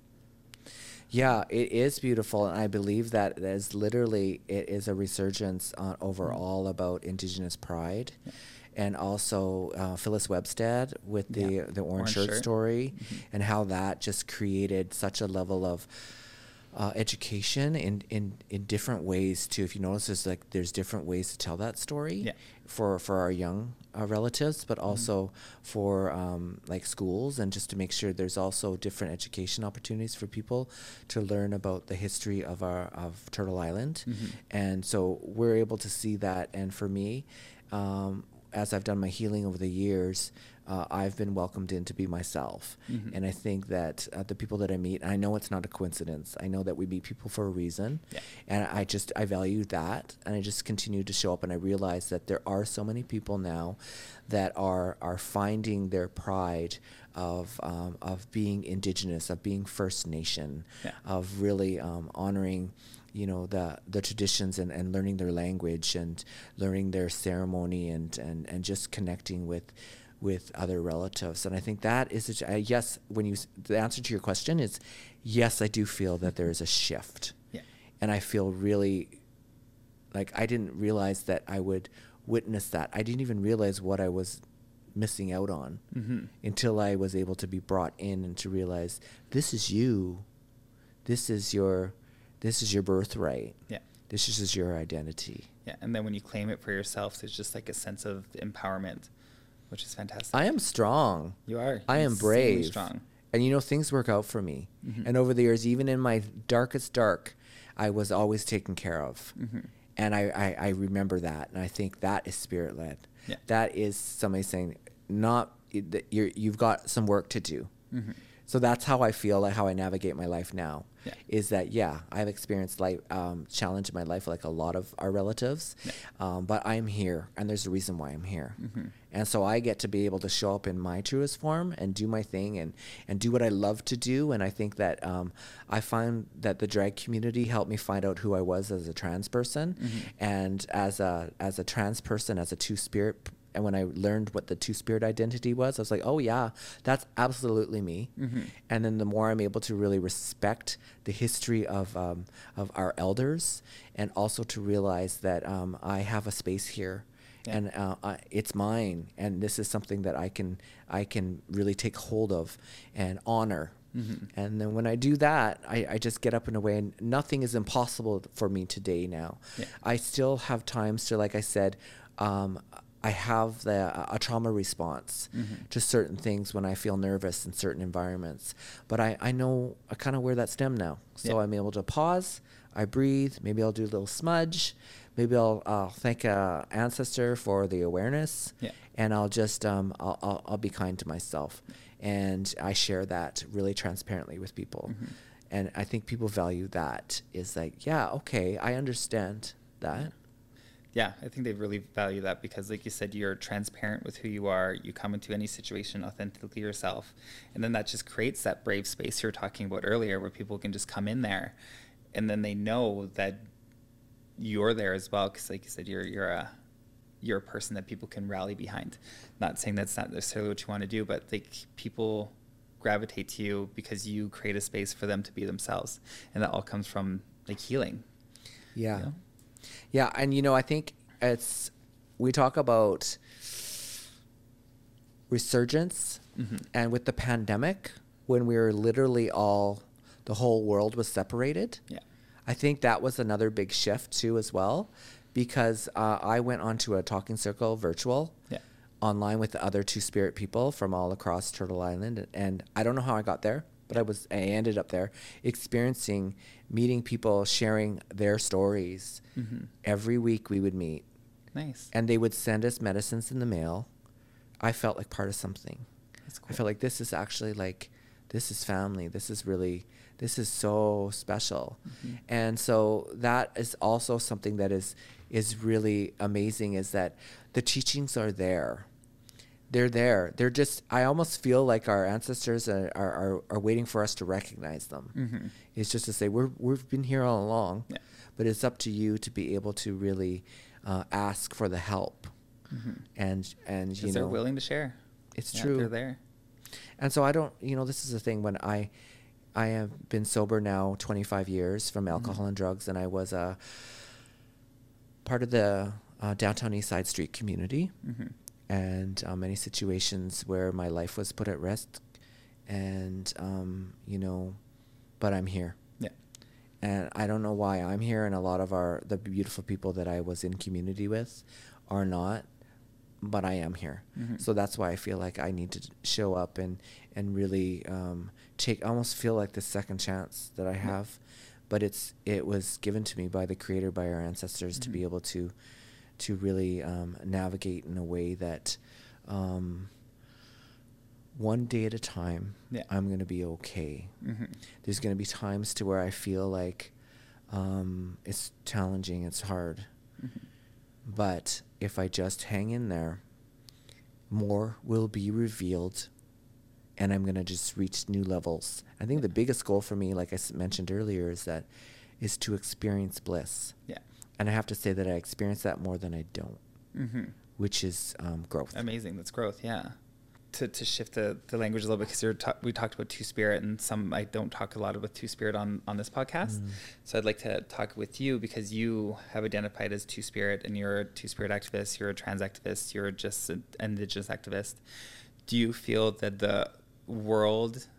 Yeah, it is beautiful, and I believe that that is literally, it is a resurgence on overall mm-hmm. about Indigenous pride. Yeah. And also uh, Phyllis Webstad with the, yeah. the Orange, Orange Shirt, shirt story, mm-hmm. and how that just created such a level of uh, education in, in, in different ways too. If you notice, there's like there's different ways to tell that story yeah. for, for our young uh, relatives, but also mm-hmm. for um, like schools, and just to make sure there's also different education opportunities for people to learn about the history of our of Turtle Island. Mm-hmm. And so we're able to see that. And for me, um, as I've done my healing over the years, uh, I've been welcomed in to be myself. Mm-hmm. And I think that uh, the people that I meet, and I know it's not a coincidence, I know that we meet people for a reason. Yeah. And I just, I value that. And I just continue to show up, and I realize that there are so many people now that are, are finding their pride of, um, of being Indigenous, of being First Nation, yeah. of really um, honoring you know, the the traditions, and, and learning their language, and learning their ceremony, and, and, and just connecting with with other relatives. And I think that is, a, uh, yes, when you, the answer to your question is, yes, I do feel that there is a shift. Yeah. And I feel really, like, I didn't realize that I would witness that. I didn't even realize what I was missing out on mm-hmm. until I was able to be brought in and to realize, this is you. This is your... This is your birthright. Yeah. This is your identity. Yeah. And then when you claim it for yourself, there's just like a sense of empowerment, which is fantastic. I am strong. You are. I am brave. Strong. And you know, things work out for me. Mm-hmm. And over the years, even in my darkest dark, I was always taken care of. Mm-hmm. And I, I, I remember that. And I think that is spirit led. Yeah. That is somebody saying, not that you're, you've got some work to do. Mm-hmm. So that's how I feel, like how I navigate my life now. Yeah. Is that, yeah, I've experienced life, um, challenge in my life like a lot of our relatives, yeah. um, but I'm here, and there's a reason why I'm here. Mm-hmm. And so I get to be able to show up in my truest form and do my thing, and, and do what I love to do. And I think that um, I find that the drag community helped me find out who I was as a trans person, mm-hmm. and as a as a trans person, as a two-spirit. And when I learned what the two-spirit identity was, I was like, oh, yeah, that's absolutely me. Mm-hmm. And then the more I'm able to really respect the history of um, of our elders, and also to realize that um, I have a space here. Yeah. And uh, I, it's mine. And this is something that I can I can really take hold of and honor. Mm-hmm. And then when I do that, I, I just get up in a way, and nothing is impossible for me today now. Yeah. I still have times to, like I said, um, I have the, a trauma response mm-hmm. to certain things when I feel nervous in certain environments. But I, I know kind of where that stemmed now. So yeah. I'm able to pause. I breathe. Maybe I'll do a little smudge. Maybe I'll, I'll thank a ancestor for the awareness. Yeah. And I'll just, um, I'll, I'll, I'll be kind to myself. And I share that really transparently with people. Mm-hmm. And I think people value that. Is like, yeah, okay, I understand that. Yeah, I think they really value that because, like you said, you're transparent with who you are. You come into any situation authentically yourself. And then that just creates that brave space you were talking about earlier where people can just come in there and then they know that you're there as well. Because, like you said, you're you're a you're a person that people can rally behind. Not saying that's not necessarily what you want to do, but like people gravitate to you because you create a space for them to be themselves. And that all comes from like healing. Yeah. You know? Yeah, and you know, I think it's, we talk about resurgence, mm-hmm. and with the pandemic, when we were literally all, the whole world was separated. Yeah. I think that was another big shift too as well, because uh, I went onto a talking circle virtual yeah. online with the other two spirit people from all across Turtle Island, and I don't know how I got there. But I was, I ended up there experiencing, meeting people, sharing their stories. Mm-hmm. Every week we would meet. Nice. And they would send us medicines in the mail. I felt like part of something. That's cool. I felt like this is actually like, this is family. This is really, this is so special. Mm-hmm. And so that is also something that is, is really amazing, is that the teachings are there. They're there. They're just, I almost feel like our ancestors are are, are, are waiting for us to recognize them. Mm-hmm. It's just to say, we're, we've been here all along, yeah. but it's up to you to be able to really uh, ask for the help. Mm-hmm. And, and you know. They're willing to share. It's yeah, true. They're there. And so I don't, you know, this is the thing, when I, I have been sober now twenty-five years from alcohol mm-hmm. and drugs, and I was a part of the uh, downtown East Side Street community. Mm-hmm. And uh, many situations where my life was put at risk, and um, you know, but I'm here. Yeah. And I don't know why I'm here, and a lot of our the beautiful people that I was in community with are not, but I am here. Mm-hmm. So that's why I feel like I need to show up and and really um, take. I almost feel like the second chance that I have, yeah. but it's it was given to me by the Creator, by our ancestors, mm-hmm. to be able to. to really um, navigate in a way that um, one day at a time, yeah. I'm going to be okay. Mm-hmm. There's going to be times to where I feel like um, it's challenging, it's hard. Mm-hmm. But if I just hang in there, more will be revealed, and I'm going to just reach new levels. I think the biggest goal for me, like I mentioned earlier, is that is to experience bliss. Yeah. And I have to say that I experience that more than I don't, mm-hmm. which is um, growth. Amazing. That's growth, yeah. To to shift the, the language a little bit, because ta- we talked about Two-Spirit, and some I don't talk a lot about Two-Spirit on, on this podcast. Mm. So I'd like to talk with you, because you have identified as Two-Spirit, and you're a Two-Spirit activist, you're a trans activist, you're just an Indigenous activist. Do you feel that the world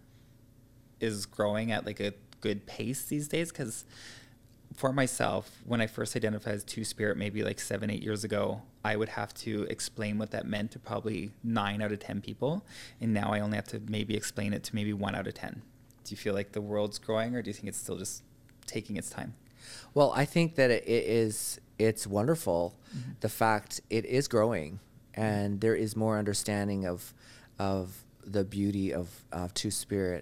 is growing at like a good pace these days? Because for myself, when I first identified as Two-Spirit, maybe like seven, eight years ago, I would have to explain what that meant to probably nine out of ten people. And now I only have to maybe explain it to maybe one out of ten. Do you feel like the world's growing, or do you think it's still just taking its time? Well, I think that it is, it's wonderful. Mm-hmm. The fact it is growing, and there is more understanding of, of the beauty of, of Two-Spirit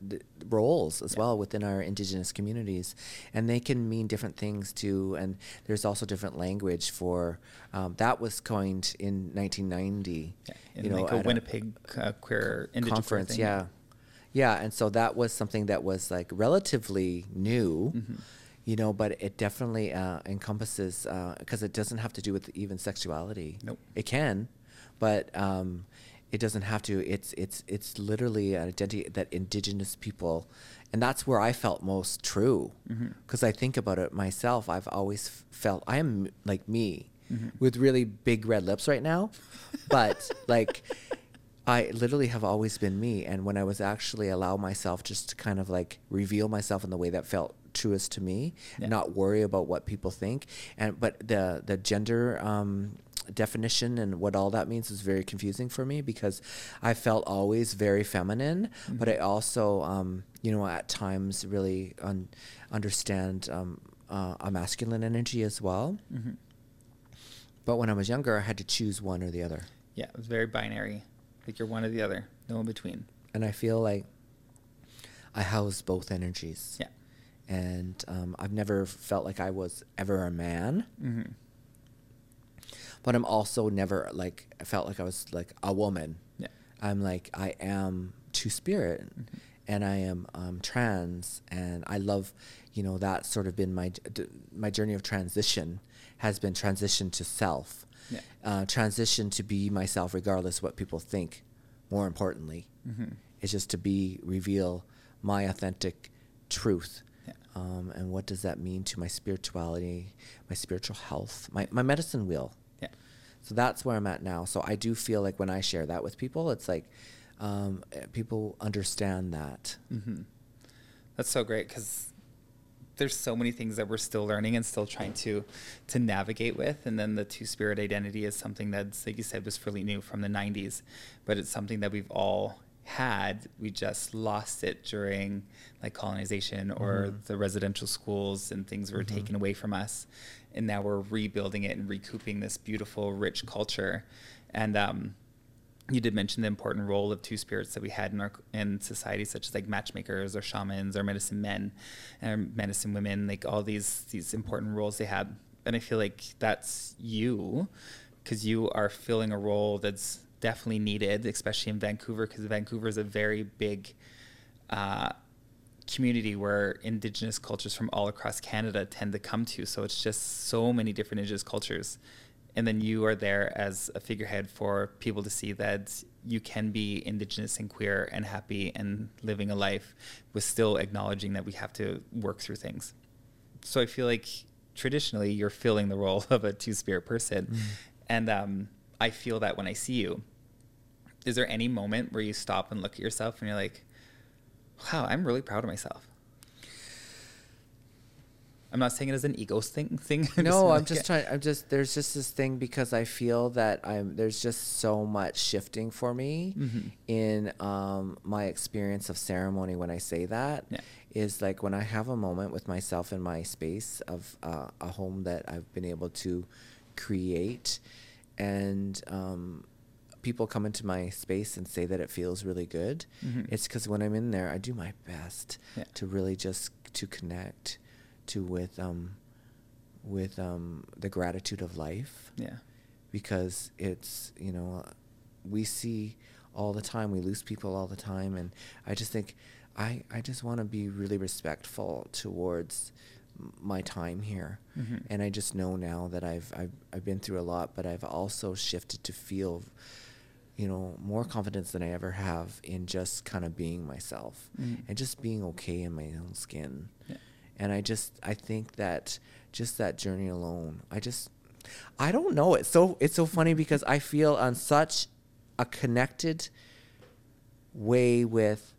roles as yeah. well within our Indigenous communities, and they can mean different things too. And there's also different language for um, that was coined in nineteen ninety. Yeah. In you know, like a Winnipeg a, uh, queer Indigenous conference. Thing. Yeah, yeah, and so that was something that was like relatively new. Mm-hmm. You know, but it definitely uh, encompasses because uh, it doesn't have to do with even sexuality. Nope, it can, but. Um, It doesn't have to. It's it's it's literally an identity that Indigenous people, and that's where I felt most true. Because mm-hmm. I think about it myself. I've always f- felt I am like me, mm-hmm. with really big red lips right now, but like I literally have always been me. And when I was actually allow myself just to kind of like reveal myself in the way that felt truest to me, yeah. not worry about what people think, and but the the gender. Um, definition and what all that means is very confusing for me, because I felt always very feminine, mm-hmm. but I also, um, you know, at times really un- understand um, uh, a masculine energy as well. Mm-hmm. But when I was younger, I had to choose one or the other. Yeah, it was very binary. Like you're one or the other, no in between. And I feel like I house both energies. Yeah. And um, I've never felt like I was ever a man. Mm-hmm. But I'm also never like, I felt like I was like a woman. Yeah. I'm like, I am two-spirit. Mm-hmm. And I am um, trans. And I love, you know, that's sort of been my, d- my journey of transition has been transition to self. Yeah. Uh, transition to be myself regardless what people think, more importantly. Mm-hmm. It's just to be, reveal my authentic truth. Yeah. Um, and what does that mean to my spirituality, my spiritual health, my, my medicine wheel. Yeah. So that's where I'm at now. So I do feel like when I share that with people, it's like um, people understand that. Mm-hmm. That's so great because there's so many things that we're still learning and still trying to to navigate with. And then the two-spirit identity is something that's, like you said, was fairly new from the nineties. But it's something that we've all had. We just lost it during like colonization or mm-hmm. the residential schools, and things were mm-hmm. taken away from us. And now we're rebuilding it and recouping this beautiful, rich culture. And um, you did mention the important role of two spirits that we had in our in society, such as like matchmakers or shamans or medicine men and medicine women, like all these these important roles they had. And I feel like that's you, because you are filling a role that's definitely needed, especially in Vancouver, because Vancouver is a very big uh, community where Indigenous cultures from all across Canada tend to come to. So it's just so many different Indigenous cultures. And then you are there as a figurehead for people to see that you can be Indigenous and queer and happy and living a life with still acknowledging that we have to work through things. So I feel like traditionally you're filling the role of a two-spirit person. Mm. And um, I feel that when I see you. Is there any moment where you stop and look at yourself and you're like, wow, I'm really proud of myself? I'm not saying it as an ego thing. thing. No, I'm just trying. I'm just, there's just this thing because I feel that I'm, there's just so much shifting for me mm-hmm. in um, my experience of ceremony when I say that. Yeah. Is like when I have a moment with myself in my space of uh, a home that I've been able to create, and um, people come into my space and say that it feels really good. Mm-hmm. It's because when I'm in there, I do my best yeah. to really just to connect to with um with um the gratitude of life. Yeah. Because it's, you know, we see all the time, we lose people all the time, and I just think I I just want to be really respectful towards my time here. Mm-hmm. And I just know now that I've I've I've been through a lot, but I've also shifted to feel, you know, more confidence than I ever have in just kind of being myself mm-hmm. and just being okay in my own skin. Yeah. And I just, I think that just that journey alone, I just, I don't know. It's so, it's so funny because I feel on such a connected way with,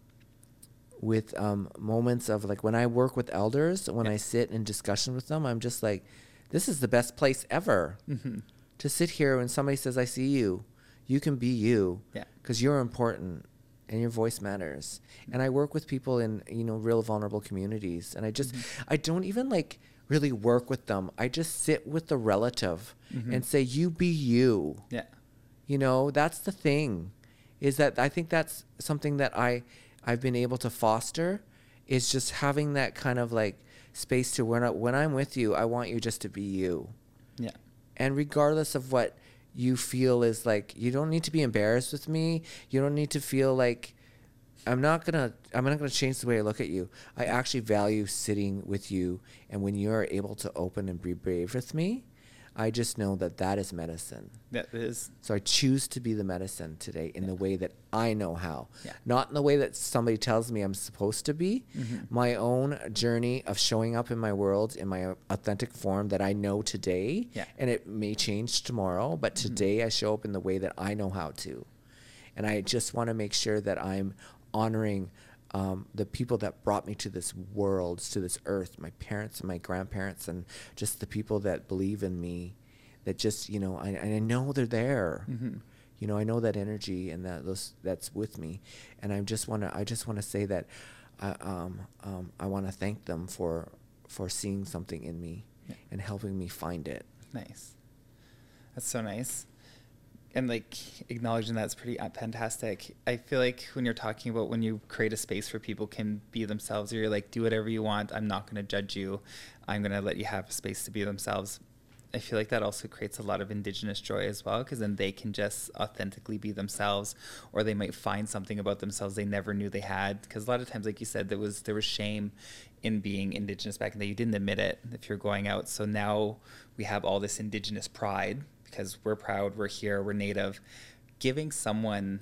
with um, moments of like when I work with elders, when yeah. I sit in discussion with them, I'm just like, this is the best place ever mm-hmm. to sit here when somebody says, I see you, you can be you because yeah. you're important. And your voice matters. And I work with people in, you know, real vulnerable communities. And I just, mm-hmm. I don't even like really work with them. I just sit with the relative mm-hmm. and say, you be you. Yeah. You know, that's the thing, is that I think that's something that I, I've been able to foster, is just having that kind of like space to when, I, when I'm with you, I want you just to be you. Yeah. And regardless of what you feel is like, you don't need to be embarrassed with me. You don't need to feel like I'm not gonna I'm not gonna change the way I look at you. I actually value sitting with you, and when you're able to open and be brave with me, I just know that that is medicine. That is. So I choose to be the medicine today in yeah. the way that I know how. Yeah. Not in the way that somebody tells me I'm supposed to be. Mm-hmm. My own journey of showing up in my world in my authentic form that I know today. Yeah. And it may change tomorrow, but today mm-hmm. I show up in the way that I know how to. And I just want to make sure that I'm honoring Um, the people that brought me to this world, to this earth, my parents and my grandparents, and just the people that believe in me, that just, you know, I, I know they're there. Mm-hmm. You know, I know that energy and that those, that's with me. And I just want to, I just want to say that I, um, um, I want to thank them for, for seeing something in me yeah. and helping me find it. Nice. That's so nice. And like acknowledging that's pretty fantastic. I feel like when you're talking about when you create a space where people can be themselves, or you're like, do whatever you want. I'm not going to judge you. I'm going to let you have a space to be themselves. I feel like that also creates a lot of Indigenous joy as well, because then they can just authentically be themselves, or they might find something about themselves they never knew they had. Because a lot of times, like you said, there was there was shame in being Indigenous back in the day. You didn't admit it if you're going out. So now we have all this Indigenous pride, because we're proud, we're here, we're Native. Giving someone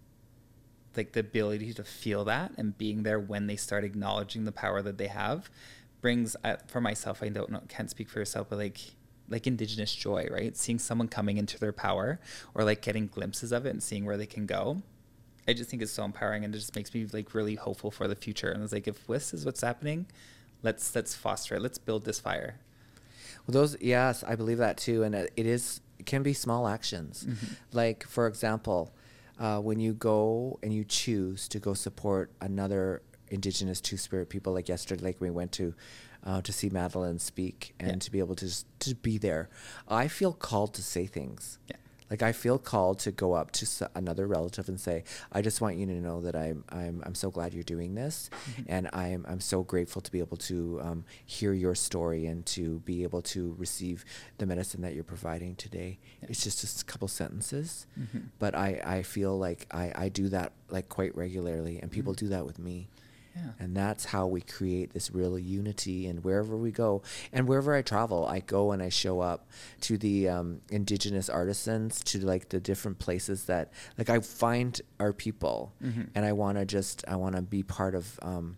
like the ability to feel that and being there when they start acknowledging the power that they have brings, uh, for myself, I don't know, can't speak for yourself, but like like Indigenous joy, right? Seeing someone coming into their power, or like getting glimpses of it and seeing where they can go. I just think it's so empowering, and it just makes me like really hopeful for the future. And it's like, if this is what's happening, let's let's foster it. Let's build this fire. Well, those, yes, I believe that too. And it is, it can be small actions. Mm-hmm. Like, for example, uh, when you go and you choose to go support another Indigenous Two-Spirit people, like yesterday, like we went to uh, to see Madeline speak and yeah. to be able to just, to be there, I feel called to say things. Yeah. Like, I feel called to go up to s- another relative and say, I just want you to know that I'm I'm I'm so glad you're doing this, mm-hmm. and I'm I'm so grateful to be able to um, hear your story and to be able to receive the medicine that you're providing today. Yeah. It's just a couple sentences, mm-hmm. but I, I feel like I, I do that like quite regularly, and people mm-hmm. do that with me. Yeah. And that's how we create this real unity. And wherever we go, and wherever I travel, I go and I show up to the um, Indigenous artisans, to like the different places that, like, I find our people, mm-hmm. and I want to just, I want to be part of, um,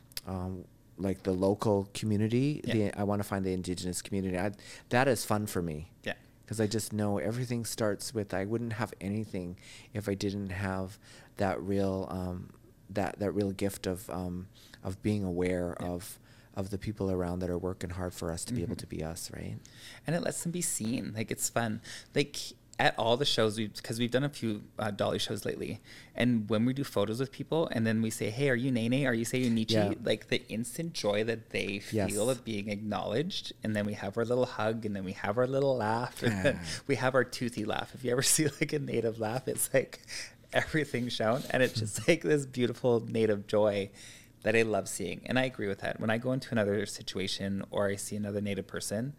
um, like the local community. Yeah. The, I want to find the Indigenous community. I, that is fun for me. Yeah. Because I just know everything starts with, I wouldn't have anything if I didn't have that real, um, that that real gift of um, of being aware yeah. of of the people around that are working hard for us to mm-hmm. be able to be us, right? And it lets them be seen. Like, it's fun. Like, at all the shows, we because we've done a few uh, Dolly shows lately, and when we do photos with people, and then we say, hey, are you Nene? Are you say you Nietzsche? Yeah. Like, the instant joy that they feel yes. of being acknowledged, and then we have our little hug, and then we have our little laugh, and then we have our toothy laugh. If you ever see like a Native laugh, it's like everything shown, and it's just like this beautiful Native joy that I love seeing. And I agree with that. When I go into another situation or I see another Native person,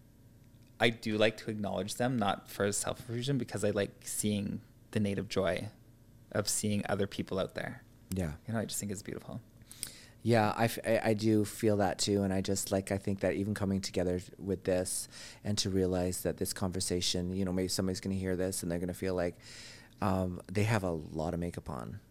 I do like to acknowledge them, not for self-profusion, because I like seeing the Native joy of seeing other people out there. Yeah. You know, I just think it's beautiful. Yeah, I, f- I, I do feel that too. And I just like, I think that even coming together with this and to realize that this conversation, you know, maybe somebody's going to hear this and they're going to feel like, Um, they have a lot of makeup on,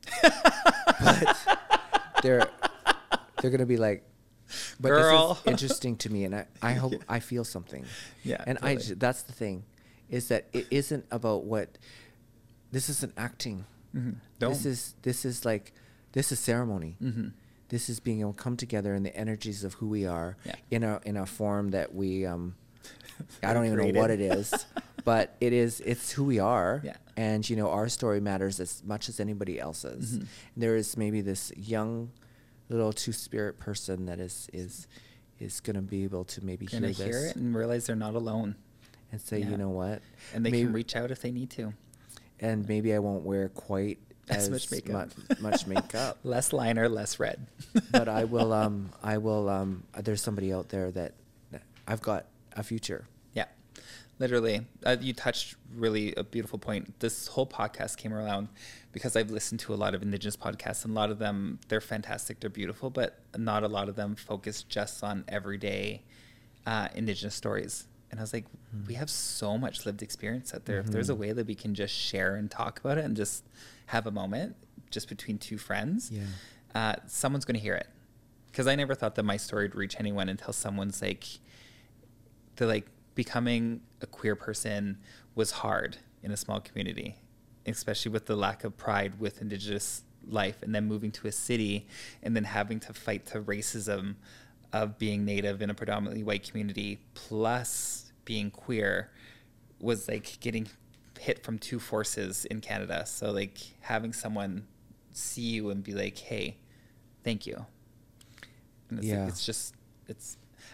but they're they're gonna be like, but Girl. This is interesting to me, and I, I hope yeah. I feel something. Yeah, and totally. I that's the thing, is that it isn't about what. This isn't acting. Mm-hmm. This is this is like this is ceremony. Mm-hmm. This is being able to come together in the energies of who we are yeah. in a in a form that we um, I don't even know what it is. But it is, it's who we are. Yeah. And, you know, our story matters as much as anybody else's. Mm-hmm. There is maybe this young little two-spirit person that is is is going to be able to maybe hear this. hear it and realize they're not alone. And say, yeah. you know what? And they maybe, can reach out if they need to. And maybe I won't wear quite as, as much makeup. Much, much makeup. Less liner, less red. But I will, um, I will, um, there's somebody out there that, that I've got a future. Literally, uh, you touched really a beautiful point. This whole podcast came around because I've listened to a lot of Indigenous podcasts, and a lot of them, they're fantastic, they're beautiful, but not a lot of them focus just on everyday uh, Indigenous stories. And I was like, mm-hmm. we have so much lived experience out there. Mm-hmm. If there's a way that we can just share and talk about it and just have a moment just between two friends, yeah. uh, someone's going to hear it. Because I never thought that my story would reach anyone until someone's like, they're like, becoming a queer person was hard in a small community, especially with the lack of pride with Indigenous life, and then moving to a city and then having to fight the racism of being Native in a predominantly white community, plus being queer, was like getting hit from two forces in Canada. So like having someone see you and be like, hey, thank you. And it's, yeah. like, it's just, it's,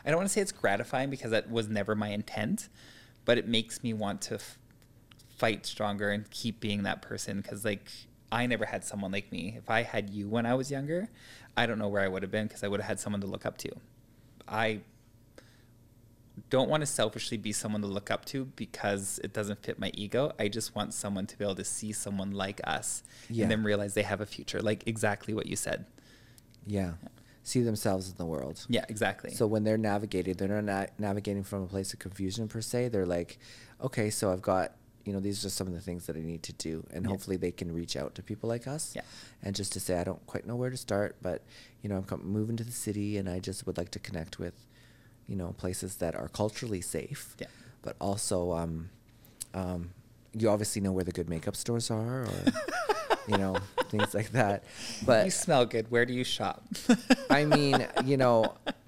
I don't want to say it's gratifying because that was never my intent, but it makes me want to f- fight stronger and keep being that person. Because like I never had someone like me. If I had you when I was younger, I don't know where I would have been, because I would have had someone to look up to. I don't want to selfishly be someone to look up to because it doesn't fit my ego. I just want someone to be able to see someone like us Yeah. and then realize they have a future, like exactly what you said. Yeah. See themselves in the world. Yeah, exactly. So when they're navigating, they're not na- navigating from a place of confusion per se. They're like, okay, so I've got, you know, these are some of the things that I need to do. And Yeah. hopefully they can reach out to people like us. Yeah. And just to say, I don't quite know where to start, but, you know, I'm com- moving to the city and I just would like to connect with, you know, places that are culturally safe. Yeah. But also, um, um, you obviously know where the good makeup stores are, or, you know, things like that. But you smell good. Where do you shop? I mean, you know,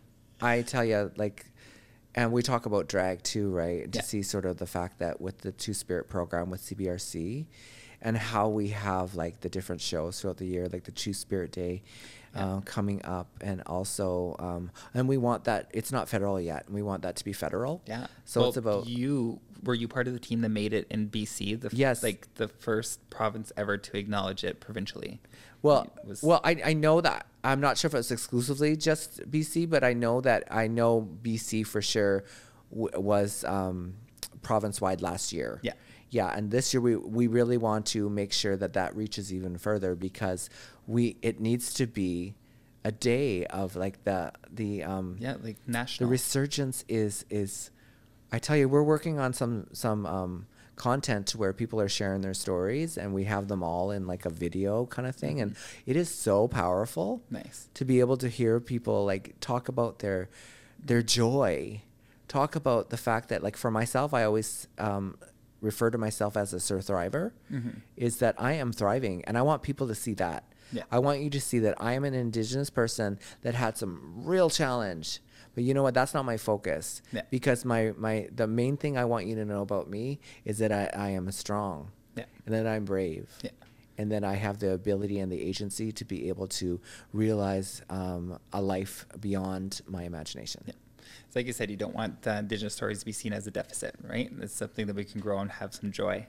I tell you, like, and we talk about drag too, right? To Yeah. see sort of the fact that with the Two Spirit program with C B R C and how we have like the different shows throughout the year, like the Two Spirit Day Yeah. uh, coming up. And also, um, and we want that, it's not federal yet. And we want that to be federal. Yeah. So Well, it's about, you. Were you part of the team that made it in B C? The f- Yes. Like the first province ever to acknowledge it provincially. well, It was- well, I, I know that. I'm not sure if it's exclusively just B C, but I know that I know B C for sure w- was um, province-wide last year. Yeah. Yeah, and this year we we really want to make sure that that reaches even further, because we it needs to be a day of like the the um Yeah, like the national. resurgence is is I tell you, we're working on some some um content where people are sharing their stories, and we have them all in like a video kind of thing, and it is so powerful Nice. to be able to hear people like talk about their their joy, talk about the fact that, like, for myself, I always um refer to myself as a Sir Thriver, Mhm. is that I am thriving, and I want people to see that. Yeah. I want you to see that I am an Indigenous person that had some real challenge, but you know what? That's not my focus. Yeah. Because my, my the main thing I want you to know about me is that I, I am strong, Yeah. and that I'm brave, Yeah. and then I have the ability and the agency to be able to realize um, a life beyond my imagination. Yeah. It's like you said, you don't want the Indigenous stories to be seen as a deficit, right? It's something that we can grow and have some joy.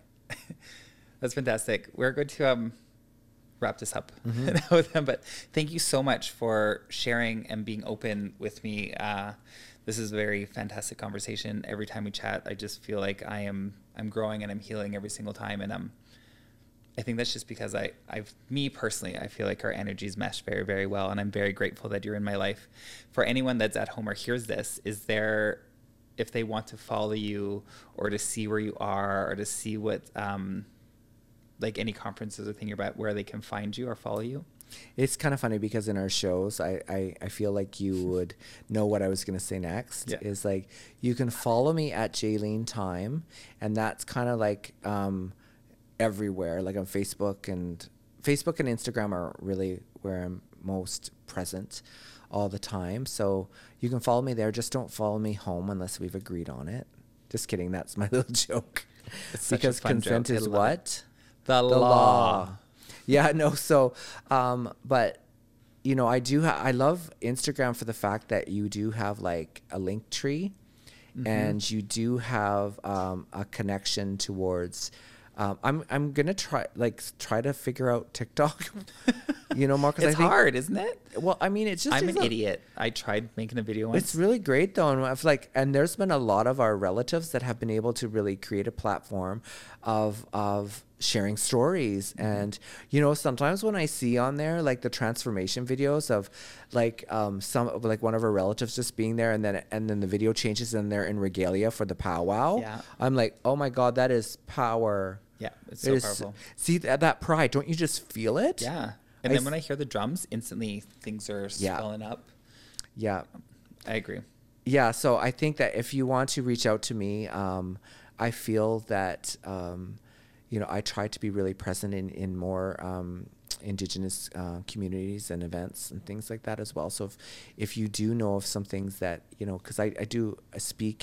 That's fantastic. We're going to um, wrap this up Mm-hmm. with them, but thank you so much for sharing and being open with me. Uh, this is a very fantastic conversation. Every time we chat, I just feel like I am I'm growing and I'm healing every single time, and I'm. I think that's just because I, I've, me personally, I feel like our energies mesh very, very well. And I'm very grateful that you're in my life. For anyone that's at home or hears this, is there, if they want to follow you or to see where you are or to see what, um, like any conferences or thing you're at, where they can find you or follow you? It's kind of funny because in our shows, I, I, I feel like you would know what I was going to say next. Yeah. Is like, you can follow me at Jaylene Time, and that's kind of like um, everywhere, like on Facebook, and Facebook and Instagram are really where I'm most present all the time. So you can follow me there. Just don't follow me home unless we've agreed on it. Just kidding. That's my little joke. It's such a Because fun consent joke. I is love what? it. The, The law. law. Yeah, no. So, um, but you know, I do. Ha- I love Instagram for the fact that you do have like a link tree, Mm-hmm. and you do have um, a connection towards. Um, I'm I'm gonna try like try to figure out TikTok. You know, more because It's I think, hard, isn't it? Well, I mean, it's just I'm is an a- idiot. I tried making a video once. It's really great though, and I've like, and there's been a lot of our relatives that have been able to really create a platform of of sharing stories, and you know, sometimes when I see on there like the transformation videos of like um some like one of our relatives just being there, and then and then the video changes and they're in regalia for the powwow. Yeah. I'm like, oh my god, that is power. Yeah, it's It so is- powerful. See that, that pride? Don't you just feel it? Yeah. And I then s- when I hear the drums, instantly things are Yeah. swelling up. Yeah. I agree. Yeah, so I think that if you want to reach out to me, um, I feel that um, you know, I try to be really present in in more um, Indigenous uh, communities and events and things like that as well. So if if you do know of some things that, you know, because I, I do speak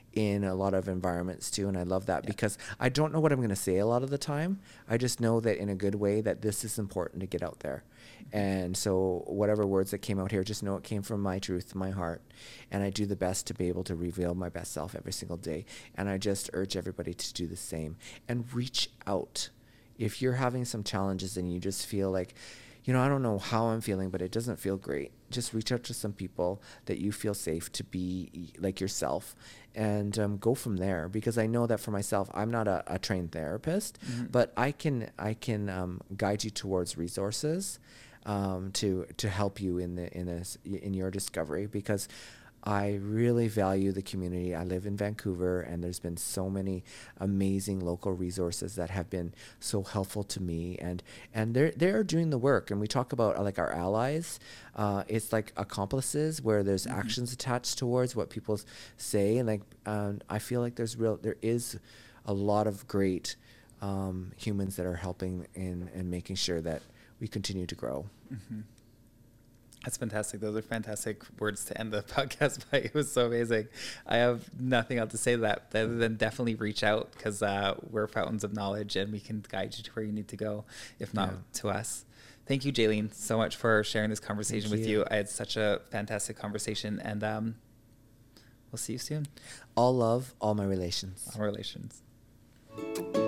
in a lot of environments too, and I love that Yeah. because I don't know what I'm going to say a lot of the time. I just know that in a good way that this is important to get out there. And so whatever words that came out here, just know it came from my truth, my heart, and I do the best to be able to reveal my best self every single day. And I just urge everybody to do the same and reach out. If you're having some challenges and you just feel like, you know, I don't know how I'm feeling, but it doesn't feel great, just reach out to some people that you feel safe to be like yourself, and um, go from there. Because I know that for myself, I'm not a, a trained therapist, mm-hmm. but I can I can um, guide you towards resources um, to to help you in the in this in your discovery, because I really value the community. I live in Vancouver, and there's been so many amazing local resources that have been so helpful to me, and and they're they're doing the work. And we talk about uh, like our allies. Uh, it's like accomplices where there's mm-hmm. actions attached towards what people say, and like um, I feel like there's real there is a lot of great um, humans that are helping in and making sure that we continue to grow. Mm-hmm. That's fantastic. Those are fantastic words to end the podcast by. It was so amazing. I have nothing else to say to that other than definitely reach out, because uh, we're fountains of knowledge and we can guide you to where you need to go, if not yeah. to us. Thank you, Jaylene, so much for sharing this conversation Thank with you. you. I had such a fantastic conversation, and um, we'll see you soon. All love, all my relations. All relations.